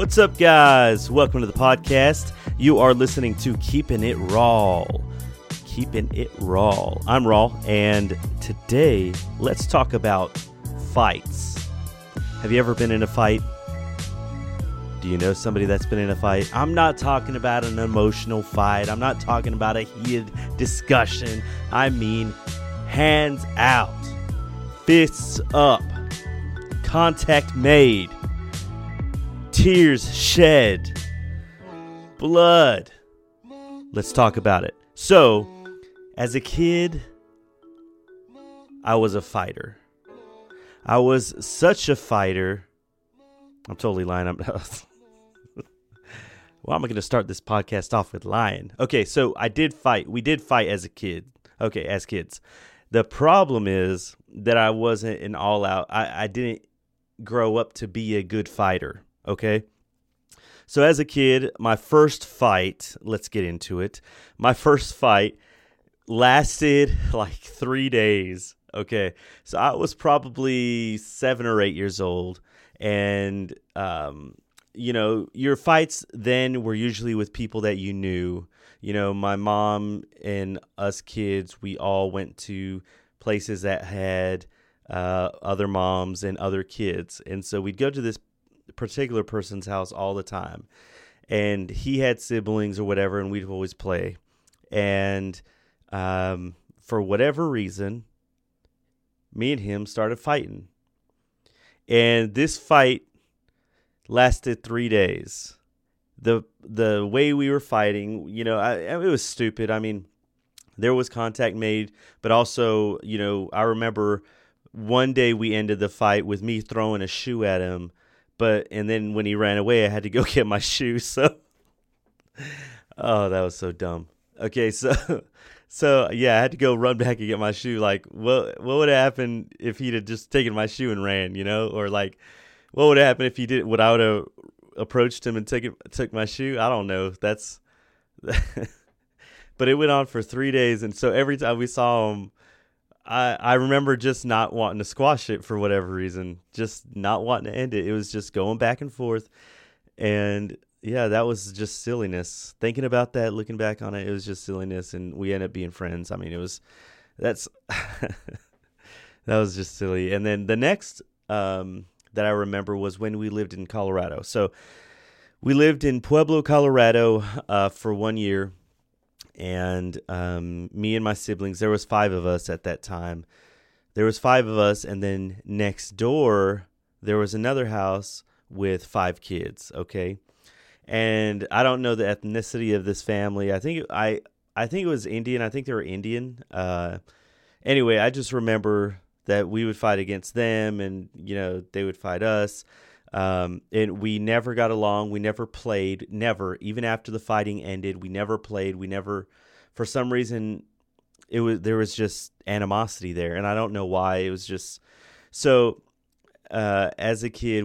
What's up, guys? Welcome to the podcast. You are listening to Keeping It Raw. Keeping It Raw. I'm Raw, and today let's talk about fights. Have you ever been in a fight? Do you know somebody that's been in a fight? I'm not talking about an emotional fight. I'm not talking about a heated discussion. I mean, hands out, fists up, contact made, tears shed, blood. Let's talk about it. So, as a kid, I was a fighter. I was such a fighter. I'm totally lying. Well, I'm going to start this podcast off with lying. Okay, so I did fight. We did fight as a kid. Okay, as kids. The problem is that I wasn't an all-out. I didn't grow up to be a good fighter. Okay? So as a kid, my first fight, let's get into it. My first fight lasted like 3 days. Okay, so I was probably 7 or 8 years old. And, your fights then were usually with people that you knew. You know, my mom and us kids, we all went to places that had other moms and other kids. And so we'd go to this particular person's house all the time. And he had siblings or whatever, and we'd always play. And for whatever reason, me and him started fighting. And this fight lasted 3 days. The way we were fighting, it was stupid. I mean, there was contact made, but also, I remember one day we ended the fight with me throwing a shoe at him, and then when he ran away, I had to go get my shoe. So, oh, that was so dumb. Okay, so yeah, I had to go run back and get my shoe. Like, what would have happened if he'd have just taken my shoe and ran, or like, what would have happened if he did? Would I would have approached him and took my shoe? I don't know. That's, but it went on for 3 days, and so every time we saw him, I remember just not wanting to squash it for whatever reason, just not wanting to end it. It was just going back and forth, and yeah, that was just silliness. Thinking about that, looking back on it, it was just silliness, and we ended up being friends. I mean, that was just silly. And then the next that I remember was when we lived in Colorado. So we lived in Pueblo, Colorado for 1 year, and me and my siblings, there was 5 of us at that time. There was 5 of us, and then next door, there was another house with 5 kids, okay? And I don't know the ethnicity of this family. I think it was Indian. I think they were Indian. Anyway, I just remember that we would fight against them, and they would fight us. And we never got along. We never played. Never. Even after the fighting ended, we never played. We never. For some reason, there was just animosity there, and I don't know why. It was just so. As a kid,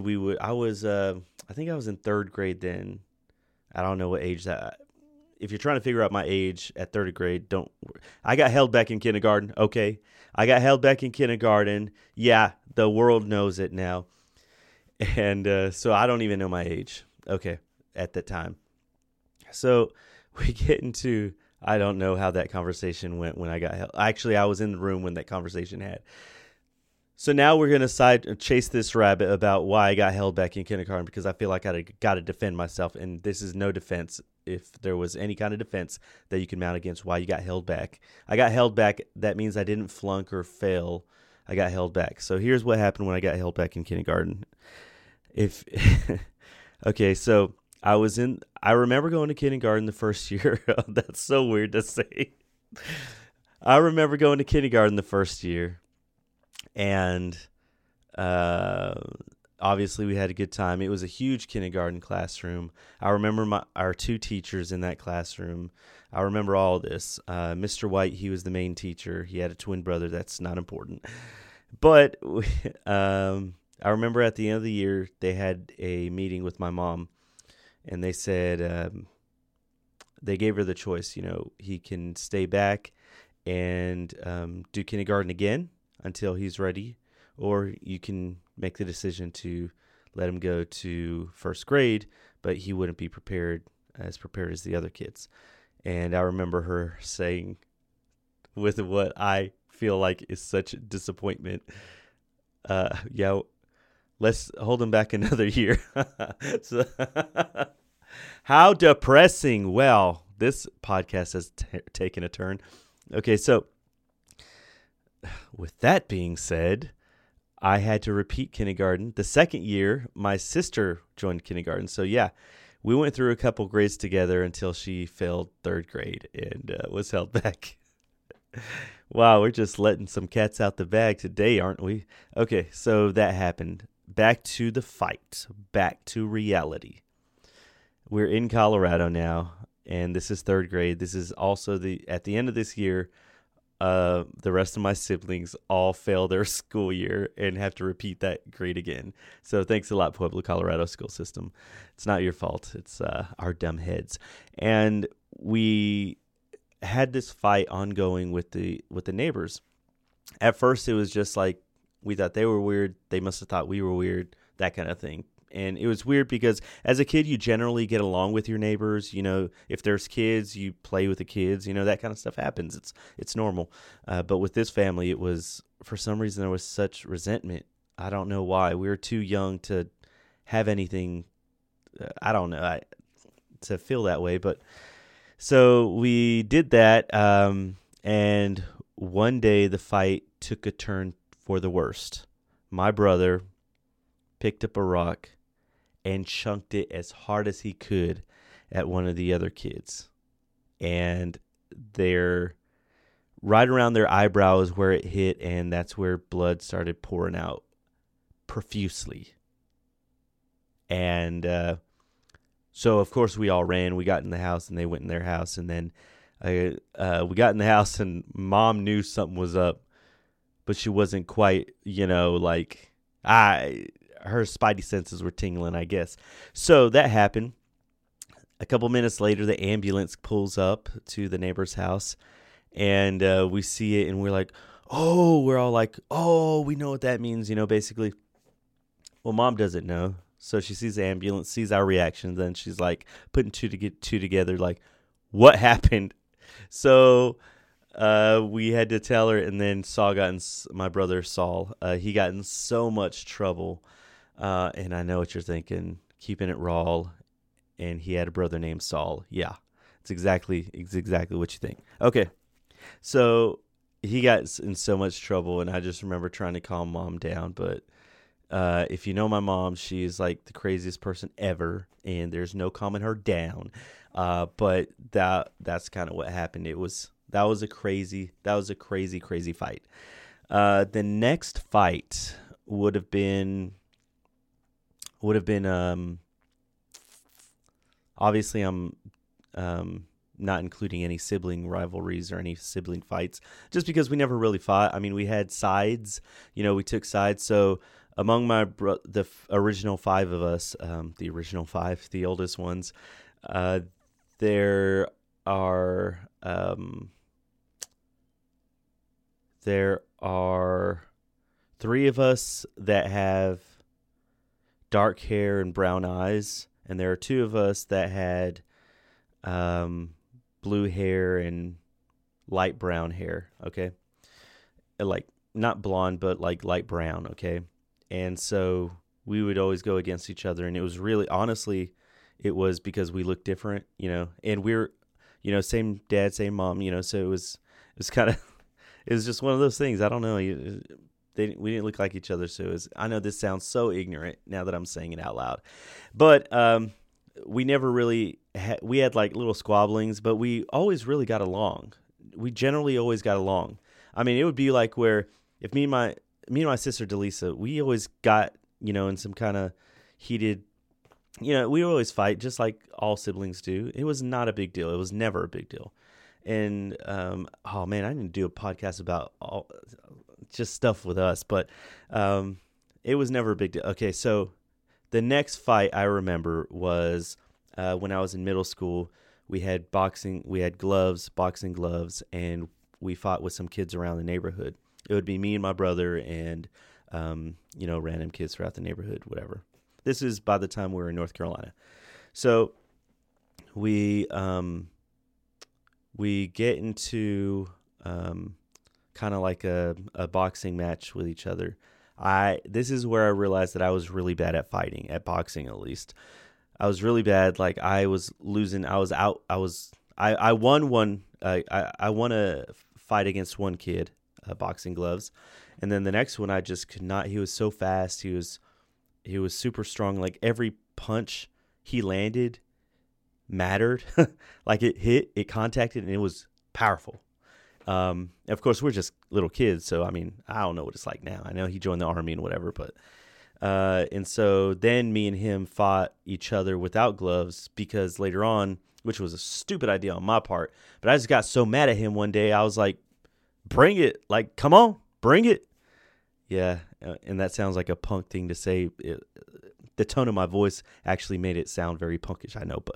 I think I was in 3rd grade then. I don't know what age that. If you're trying to figure out my age at 3rd grade, I got held back in kindergarten. Okay, I got held back in kindergarten. Yeah, the world knows it now, and so I don't even know my age. Okay, at that time. So we get into. I don't know how that conversation went when I got held. Actually, I was in the room when that conversation had. So now we're going to chase this rabbit about why I got held back in kindergarten, because I feel like I got to defend myself, and this is no defense. If there was any kind of defense that you can mount against why you got held back. I got held back. That means I didn't flunk or fail. I got held back. So here's what happened when I got held back in kindergarten. Okay, so I remember going to kindergarten the first year. That's so weird to say. I remember going to kindergarten the first year. And obviously we had a good time. It was a huge kindergarten classroom. I remember our 2 teachers in that classroom. I remember all this. Mr. White, he was the main teacher. He had a twin brother. That's not important. But I remember at the end of the year, they had a meeting with my mom. And they said, they gave her the choice, he can stay back and do kindergarten again until he's ready, or you can make the decision to let him go to 1st grade, but he wouldn't be prepared as the other kids. And I remember her saying, with what I feel like is such disappointment, yeah, let's hold him back another year. So, how depressing. Well, this podcast has taken a turn. Okay, so with that being said, I had to repeat kindergarten. The second year, my sister joined kindergarten. So, yeah, we went through a couple grades together until she failed third grade and was held back. Wow, we're just letting some cats out the bag today, aren't we? Okay, so that happened. Back to the fight. Back to reality. We're in Colorado now, and this is third grade. This is also at the end of this year, the rest of my siblings all fail their school year and have to repeat that grade again. So thanks a lot, Pueblo, Colorado school system. It's not your fault. It's our dumb heads. And we had this fight ongoing with the neighbors. At first, it was just like we thought they were weird. They must have thought we were weird, that kind of thing. And it was weird because as a kid, you generally get along with your neighbors. You know, if there's kids, you play with the kids. You know, that kind of stuff happens. It's normal. But with this family, it was, for some reason, there was such resentment. I don't know why. We were too young to have anything, I don't know, to feel that way. But so we did that. And one day the fight took a turn for the worst. My brother picked up a rock and chunked it as hard as he could at one of the other kids. And they're right around their eyebrows where it hit, and that's where blood started pouring out profusely. And so, of course, we all ran. We got in the house, and they went in their house. And then we got in the house, and Mom knew something was up, but she wasn't quite, like, her spidey senses were tingling, I guess. So that happened. A couple minutes later, the ambulance pulls up to the neighbor's house, and we see it, and we're all like, oh, we know what that means, basically. Well, Mom doesn't know. So she sees the ambulance, sees our reaction, then she's like putting two together, like, what happened? So we had to tell her, and then my brother Saul, he got in so much trouble. And I know what you're thinking, keeping it raw, and he had a brother named Saul. Yeah, it's exactly what you think. Okay, so he got in so much trouble, and I just remember trying to calm Mom down. But if you know my mom, she's like the craziest person ever, and there's no calming her down. But that's kind of what happened. That was a crazy fight. The next fight would have been obviously I'm not including any sibling rivalries or any sibling fights, just because we never really fought. I mean, we had sides, we took sides. So among the original five of us, the oldest ones, there are three of us that have dark hair and brown eyes, and there are two of us that had blue hair and light brown hair, okay? Like, not blonde, but like light brown, okay? And so we would always go against each other, and it was really, honestly, it was because we looked different, and we're, same dad, same mom, so it was kind of, it was just one of those things. I don't know. We didn't look like each other, so I know this sounds so ignorant now that I'm saying it out loud, but we never really we had like little squabblings, but we always really got along. We generally always got along. I mean, it would be like where if me and my sister Delisa, we always got in some kind of heated, we always fight just like all siblings do. It was not a big deal. It was never a big deal. And oh man, I didn't do a podcast about all just stuff with us, but it was never a big deal. Okay, so the next fight I remember was when I was in middle school. We had boxing gloves, and we fought with some kids around the neighborhood. It would be me and my brother and random kids throughout the neighborhood, whatever. This is by the time we were in North Carolina. So we get into kind of like a boxing match with each other. This is where I realized that I was really bad at fighting, at boxing at least. I was really bad. Like I was losing. I was out. I won one. I won a fight against one kid, boxing gloves, and then the next one I just could not. He was so fast. He was super strong. Like every punch he landed mattered. Like it hit, it contacted, and it was powerful. Of course, we're just little kids, so I mean, I don't know what it's like now. I know he joined the army and whatever, but and so then me and him fought each other without gloves because later on, which was a stupid idea on my part, but I just got so mad at him one day. I was like, "Bring it! Like, come on, bring it!" Yeah, and that sounds like a punk thing to say. The tone of my voice actually made it sound very punkish, I know, but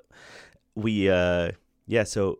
so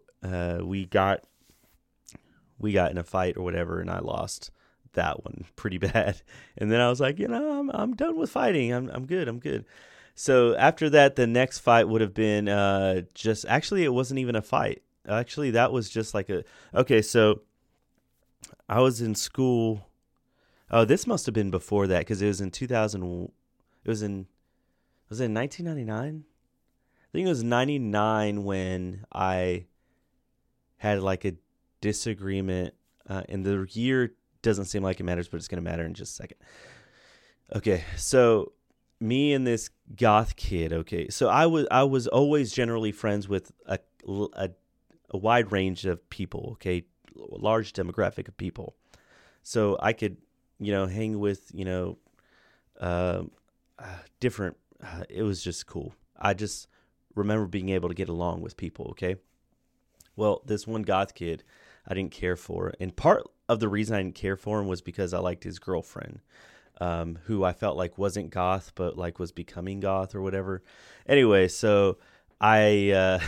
we got in a fight or whatever, and I lost that one pretty bad. And then I was like, I'm done with fighting. I'm good. So after that, the next fight would have been actually, it wasn't even a fight. Actually, that was just like okay, so I was in school. Oh, this must have been before that because it was in 2000. Was it in 1999? I think it was 99 when I had like a disagreement, and the year doesn't seem like it matters, but it's going to matter in just a second. Okay, so me and this goth kid. Okay, so I was always generally friends with a wide range of people. Okay, large demographic of people. So I could hang with different. It was just cool. I just remember being able to get along with people. Okay, well, this one goth kid I didn't care for, and part of the reason I didn't care for him was because I liked his girlfriend, who I felt like wasn't goth but like was becoming goth or whatever. Anyway, so I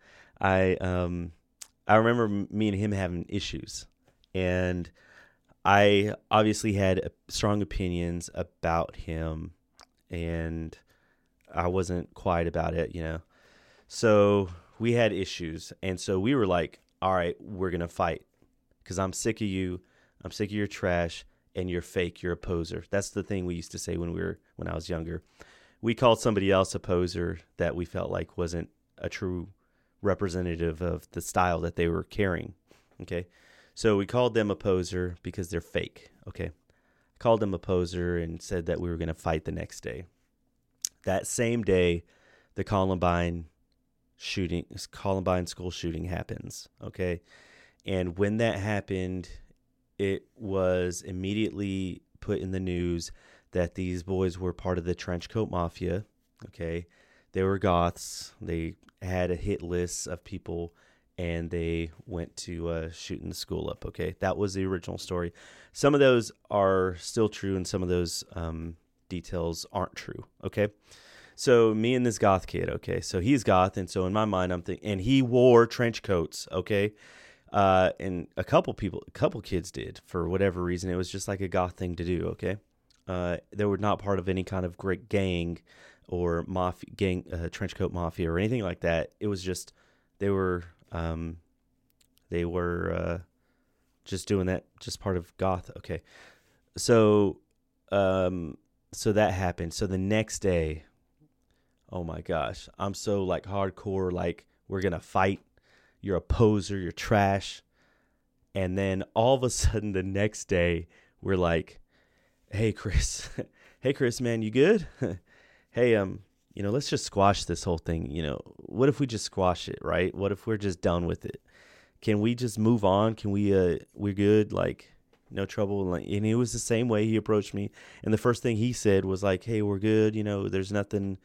I remember me and him having issues, and I obviously had strong opinions about him, and I wasn't quiet about it, So we had issues, and so we were like, all right, we're going to fight because I'm sick of you. I'm sick of your trash, and you're fake. You're a poser. That's the thing we used to say when I was younger. We called somebody else a poser that we felt like wasn't a true representative of the style that they were carrying, okay? So we called them a poser because they're fake, okay? Called them a poser and said that we were going to fight the next day. That same day, the Columbine school shooting happens, okay? And when that happened, it was immediately put in the news that these boys were part of the Trenchcoat Mafia, okay? They were goths. They had a hit list of people, and they went to shooting the school up, okay? That was the original story. Some of those are still true, and some of those details aren't true, okay? So me and this goth kid, okay? So he's goth, and so in my mind, I'm thinking, and he wore trench coats, okay? And a couple kids did for whatever reason. It was just like a goth thing to do, okay? They were not part of any kind of great gang or trench coat mafia or anything like that. It was just they were just doing that, just part of goth, okay? So that happened. So the next day, oh my gosh, I'm so like hardcore, like we're gonna fight. You're a poser, you're trash. And then all of a sudden the next day, we're like, hey Chris, man, you good? Hey, let's just squash this whole thing. What if we just squash it, right? What if we're just done with it? Can we just move on? Can we're good? Like, no trouble. And it was the same way he approached me. And the first thing he said was like, hey, we're good. There's nothing,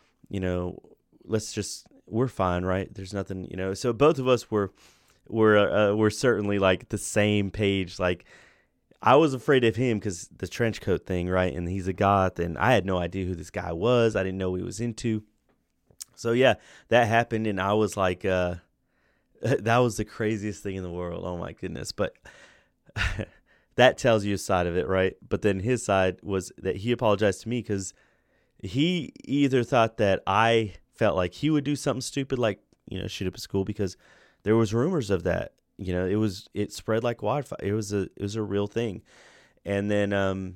we're fine, right? There's nothing, So both of us were certainly like the same page. Like I was afraid of him because the trench coat thing, right? And he's a goth, and I had no idea who this guy was. I didn't know what he was into. So yeah, that happened, and I was like, that was the craziest thing in the world. Oh my goodness! But that tells you a side of it, right? But then his side was that he apologized to me because he either thought that I felt like he would do something stupid like, shoot up a school, because there was rumors of that. It spread like wildfire. It was a real thing. And then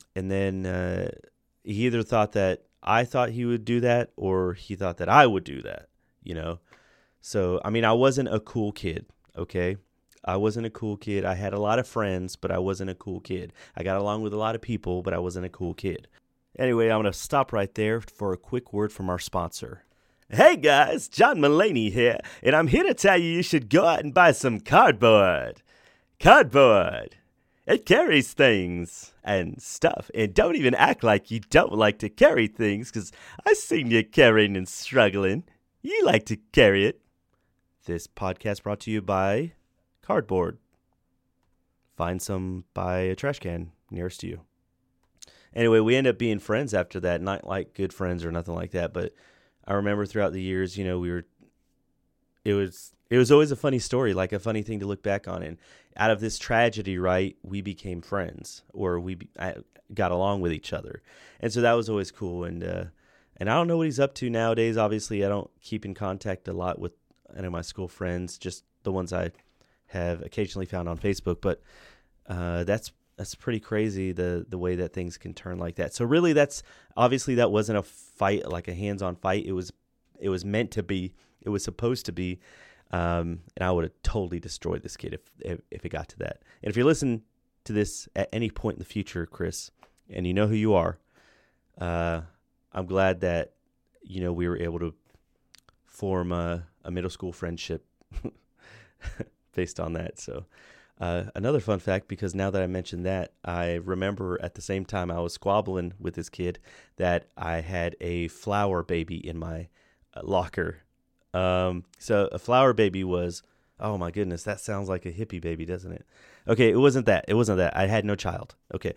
he either thought that I thought he would do that, or he thought that I would do that, So, I mean, I wasn't a cool kid, okay? I wasn't a cool kid. I had a lot of friends, but I wasn't a cool kid. I got along with a lot of people, but I wasn't a cool kid. Anyway, I'm going to stop right there for a quick word from our sponsor. Hey guys, John Mulaney here, and I'm here to tell you should go out and buy some cardboard. Cardboard. It carries things and stuff, and don't even act like you don't like to carry things, because I've seen you carrying and struggling. You like to carry it. This podcast brought to you by cardboard. Find some by a trash can nearest to you. Anyway, we ended up being friends after that, not like good friends or nothing like that, but I remember throughout the years, it was always a funny story, like a funny thing to look back on. And out of this tragedy, right, we became friends, or I got along with each other. And so that was always cool. And I don't know what he's up to nowadays. Obviously, I don't keep in contact a lot with any of my school friends, just the ones I have occasionally found on Facebook. But that's pretty crazy, the way that things can turn like that. So really, that wasn't a fight, like a hands-on fight. It was meant to be. It was supposed to be. And I would have totally destroyed this kid if it got to that. And if you listen to this at any point in the future, Chris, and you know who you are, I'm glad that we were able to form a middle school friendship based on that. So another fun fact, because now that I mentioned that, I remember at the same time I was squabbling with this kid that I had a flower baby in my locker. So a flower baby was, oh my goodness, that sounds like a hippie baby, doesn't it? Okay, it wasn't that. I had no child. Okay.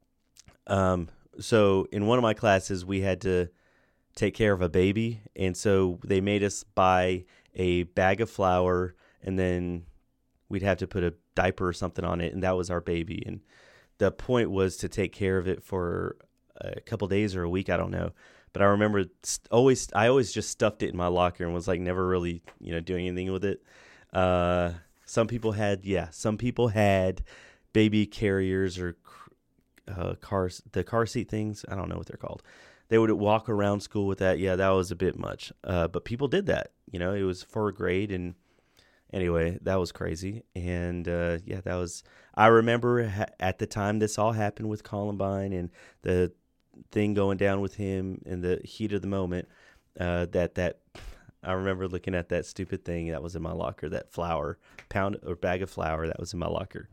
So in one of my classes, we had to take care of a baby, and so they made us buy a bag of flour, and then we'd have to put a diaper or something on it, and that was our baby. And the point was to take care of it for a couple days or a week, I don't know. But I remember I always just stuffed it in my locker and was like never really, doing anything with it. Some people had baby carriers or cars, the car seat things. I don't know what they're called. They would walk around school with that. Yeah, that was a bit much. But people did that. It was for a grade. And anyway, that was crazy. And I remember at the time this all happened with Columbine and the thing going down with him in the heat of the moment, that I remember looking at that stupid thing that was in my locker, that bag of flour that was in my locker.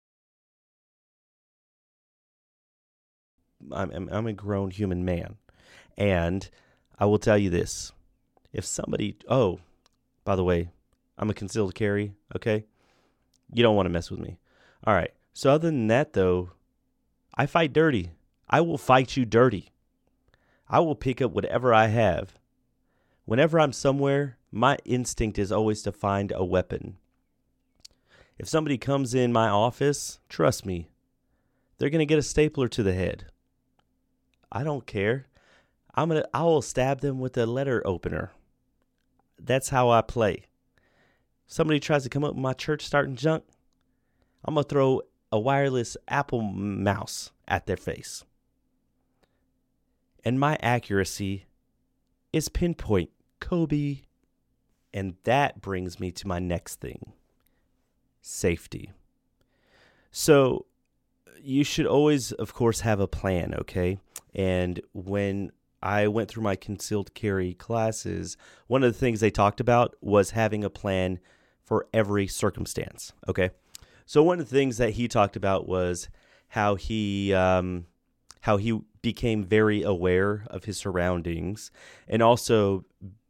I'm a grown human man, and I will tell you this: if somebody, by the way, I'm a concealed carry. Okay, you don't want to mess with me. All right. So other than that, though, I fight dirty. I will fight you dirty. I will pick up whatever I have. Whenever I'm somewhere, my instinct is always to find a weapon. If somebody comes in my office, trust me, they're going to get a stapler to the head. I don't care. I will stab them with a letter opener. That's how I play. Somebody tries to come up with my church starting junk, I'm going to throw a wireless Apple mouse at their face. And my accuracy is pinpoint, Kobe. And that brings me to my next thing, safety. So you should always, of course, have a plan, okay? And when I went through my concealed carry classes, one of the things they talked about was having a plan for every circumstance, okay? So one of the things that he talked about was how he became very aware of his surroundings and also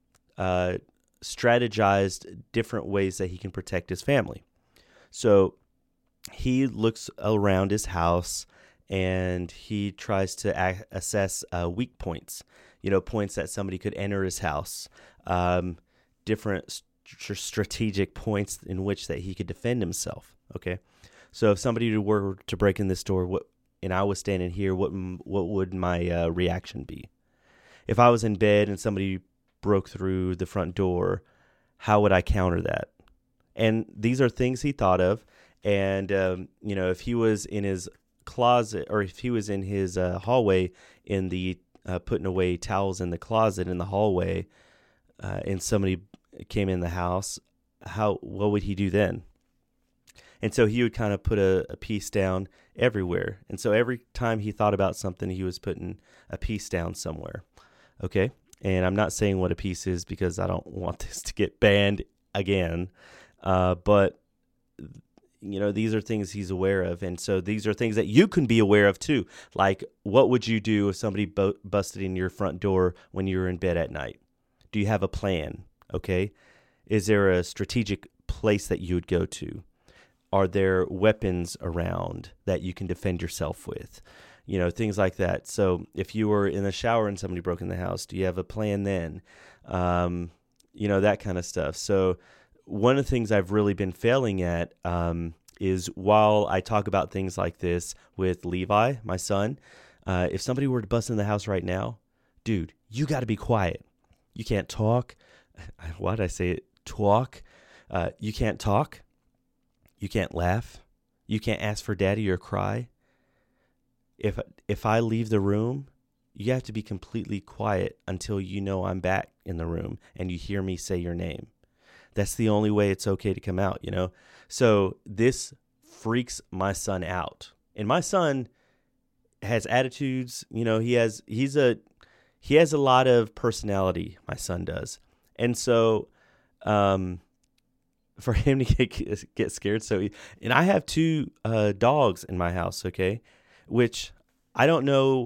strategized different ways that he can protect his family. So he looks around his house and he tries to assess weak points, points that somebody could enter his house, different strategic points in which that he could defend himself. Okay, so if somebody were to break in this door, and I was standing here, what would my reaction be? If I was in bed and somebody broke through the front door, how would I counter that? And these are things he thought of. And, if he was in his closet, or if he was in his hallway in the putting away towels in the closet in the hallway, and somebody came in the house, what would he do then? And so he would kind of put a piece down everywhere. And so every time he thought about something, he was putting a piece down somewhere. Okay? And I'm not saying what a piece is because I don't want this to get banned again. But, these are things he's aware of. And so these are things that you can be aware of too. Like, what would you do if somebody busted in your front door when you were in bed at night? Do you have a plan? Okay? Is there a strategic place that you would go to? Are there weapons around that you can defend yourself with? Things like that. So if you were in the shower and somebody broke in the house, do you have a plan then? That kind of stuff. So one of the things I've really been failing at is, while I talk about things like this with Levi, my son, if somebody were to bust in the house right now, dude, you got to be quiet. You can't talk. Why did I say it? Talk. You can't talk. You can't laugh. You can't ask for daddy or cry. If I leave the room, you have to be completely quiet until you know I'm back in the room and you hear me say your name. That's the only way it's okay to come out, So this freaks my son out. And my son has attitudes, he has a lot of personality, my son does. And so for him to get scared. And I have 2 dogs in my house, okay, which I don't know.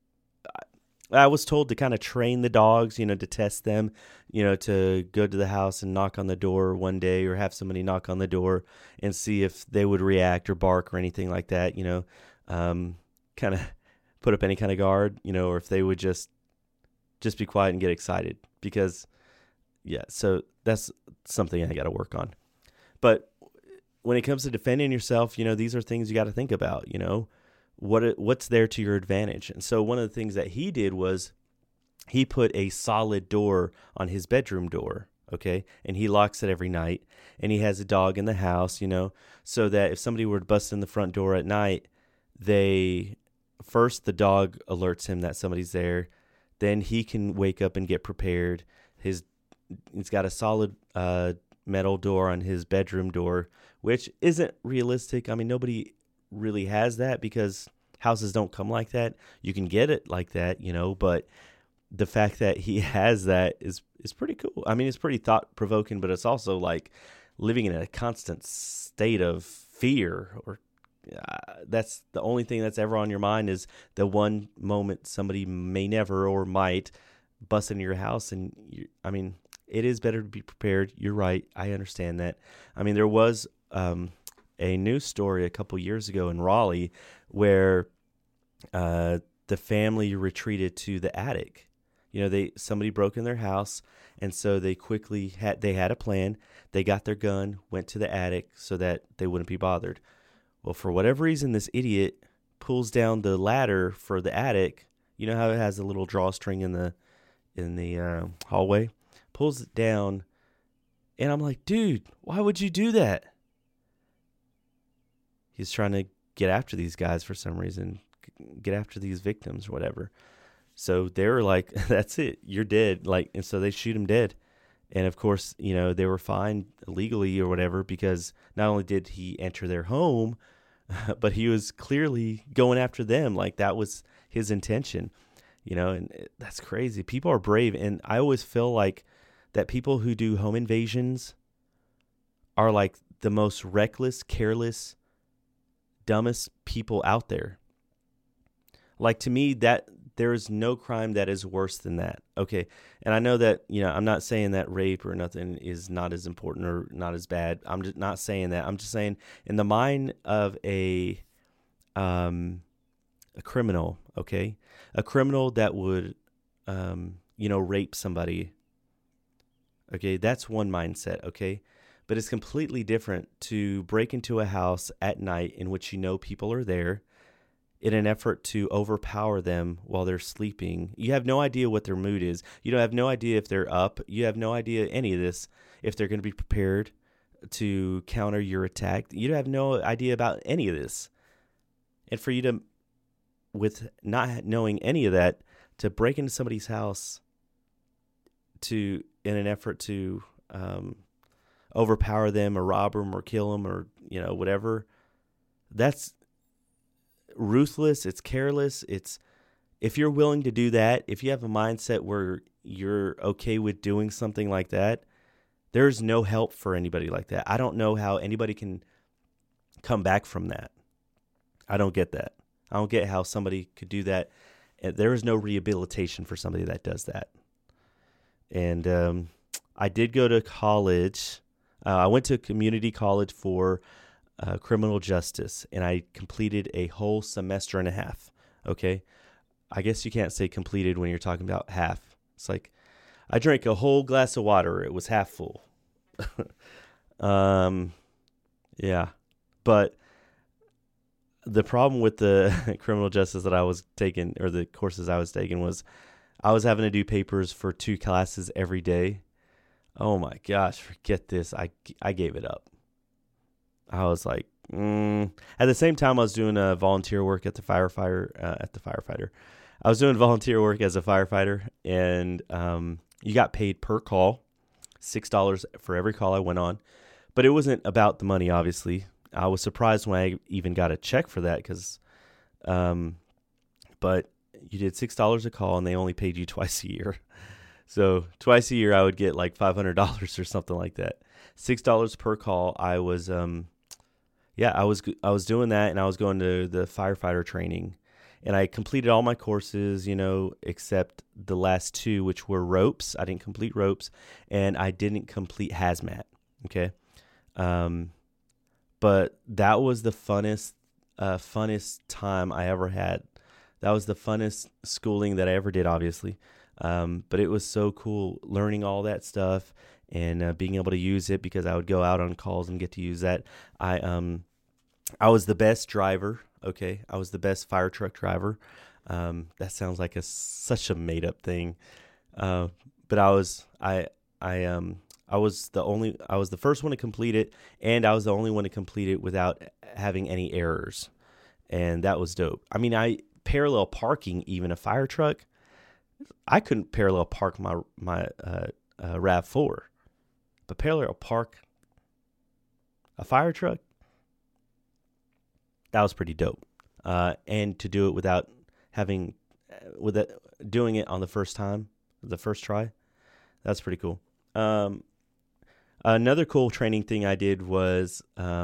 I was told to kind of train the dogs, to test them, to go to the house and knock on the door one day, or have somebody knock on the door and see if they would react or bark or anything like that, kind of put up any kind of guard, or if they would just be quiet and get excited, because so that's something I got to work on. But when it comes to defending yourself, these are things you got to think about, what's there to your advantage. And so one of the things that he did was he put a solid door on his bedroom door, okay? And he locks it every night. And he has a dog in the house, so that if somebody were to bust in the front door at night, the dog alerts him that somebody's there. Then he can wake up and get prepared. He's got a solid metal door on his bedroom door, which isn't realistic. I mean, nobody really has that because houses don't come like that. You can get it like that, but the fact that he has that is pretty cool. I mean, it's pretty thought-provoking, but it's also like living in a constant state of fear, or that's the only thing that's ever on your mind, is the one moment somebody may never or might bust into your house. And it is better to be prepared. You're right. I understand that. I mean, there was a news story a couple years ago in Raleigh where the family retreated to the attic. Somebody broke in their house, and so they quickly had a plan. They got their gun, went to the attic so that they wouldn't be bothered. Well, for whatever reason, this idiot pulls down the ladder for the attic. You know how it has a little drawstring in the hallway? Pulls it down, and I'm like, dude, why would you do that? He's trying to get after these guys for some reason, get after these victims or whatever. So they were like, that's it, you're dead. And so they shoot him dead. And of course, they were fined illegally or whatever, because not only did he enter their home, but he was clearly going after them. Like, that was his intention, and that's crazy. People are brave. And I always feel like that people who do home invasions are like the most reckless, careless, dumbest people out there. Like, to me, that there is no crime that is worse than that. Okay. And I know that, I'm not saying that rape or nothing is not as important or not as bad. I'm just not saying that. I'm just saying, in the mind of a criminal, okay, a criminal that would, rape somebody, okay, that's one mindset, okay? But it's completely different to break into a house at night in which people are there, in an effort to overpower them while they're sleeping. You have no idea what their mood is. You don't have no idea if they're up. You have no idea any of this, if they're going to be prepared to counter your attack. You have no idea about any of this. And for you to, with not knowing any of that, to break into somebody's house in an effort to overpower them or rob them or kill them or, whatever, that's ruthless. It's careless. If you're willing to do that, if you have a mindset where you're okay with doing something like that, there's no help for anybody like that. I don't know how anybody can come back from that. I don't get that. I don't get how somebody could do that. There is no rehabilitation for somebody that does that. And I did go to college. I went to community college for criminal justice, and I completed a whole semester and a half. Okay, I guess you can't say completed when you're talking about half. It's like I drank a whole glass of water. It was half full. Yeah, but the problem with the criminal justice that I was taking, or the courses I was taking, was I was having to do papers for 2 classes every day. Oh my gosh, forget this. I gave it up. I was like, At the same time, I was doing volunteer work at the firefighter. I was doing volunteer work as a firefighter, and you got paid per call, $6 for every call I went on. But it wasn't about the money, obviously. I was surprised when I even got a check for that, but you did $6 a call, and they only paid you twice a year. So twice a year, I would get like $500 or something like that. $6 per call. I was doing that, and I was going to the firefighter training, and I completed all my courses, except the last 2, which were ropes. I didn't complete ropes, and I didn't complete hazmat. Okay. But that was the funnest time I ever had. That was the funnest schooling that I ever did, obviously. But it was so cool learning all that stuff and being able to use it, because I would go out on calls and get to use that. I was the best driver. Okay. I was the best fire truck driver. That sounds like such a made up thing. But I was the first one to complete it, and I was the only one to complete it without having any errors. And that was dope. I mean, parallel parking even a fire truck, I couldn't parallel park my RAV4, but parallel park a fire truck, that was pretty dope. And to do it without doing it on the first try, that's pretty cool. Another cool training thing I did was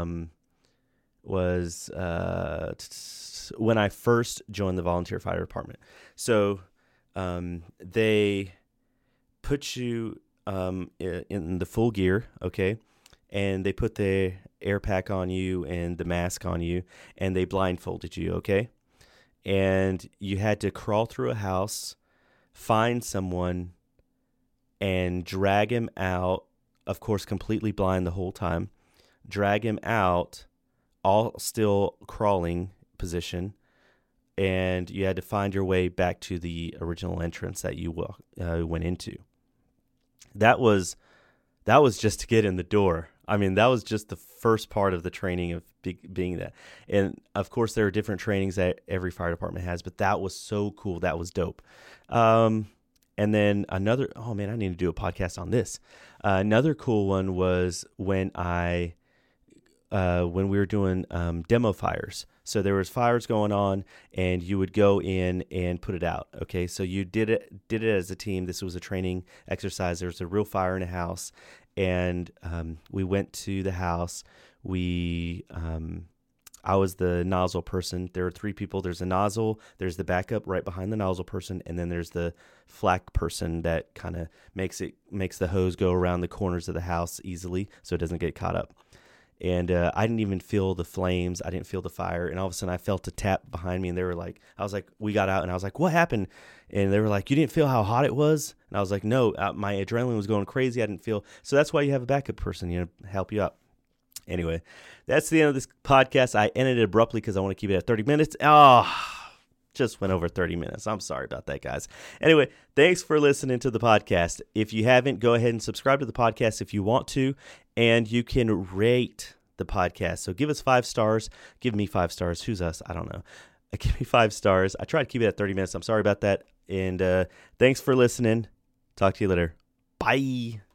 when I first joined the volunteer fire department. So they put you in the full gear, okay, and they put the air pack on you and the mask on you, and they blindfolded you, okay, and you had to crawl through a house, find someone, and drag him out, of course, completely blind the whole time, drag him out, all still crawling position, and you had to find your way back to the original entrance that you went into. That was just to get in the door. I mean, that was just the first part of the training of being that. And of course, there are different trainings that every fire department has, but that was so cool. That was dope. And then I need to do a podcast on this. Another cool one was when we were doing demo fires. So there was fires going on, and you would go in and put it out. Okay, so you did it as a team. This was a training exercise. There was a real fire in a house, and we went to the house. I was the nozzle person. There are 3 people. There's a nozzle. There's the backup right behind the nozzle person, and then there's the flak person that kind of makes the hose go around the corners of the house easily, so it doesn't get caught up. And I didn't even feel the flames. I didn't feel the fire. And all of a sudden I felt a tap behind me, and they were like, we got out, and I was like, what happened? And they were like, you didn't feel how hot it was? And I was like, no, my adrenaline was going crazy. I didn't feel. So that's why you have a backup person, help you out. Anyway, that's the end of this podcast. I ended it abruptly because I want to keep it at 30 minutes. Oh, just went over 30 minutes. I'm sorry about that, guys. Anyway, thanks for listening to the podcast. If you haven't, go ahead and subscribe to the podcast if you want to, and you can rate the podcast. So give us 5 stars. Give me 5 stars. Who's us? I don't know. Give me 5 stars. I try to keep it at 30 minutes. I'm sorry about that. And thanks for listening. Talk to you later. Bye.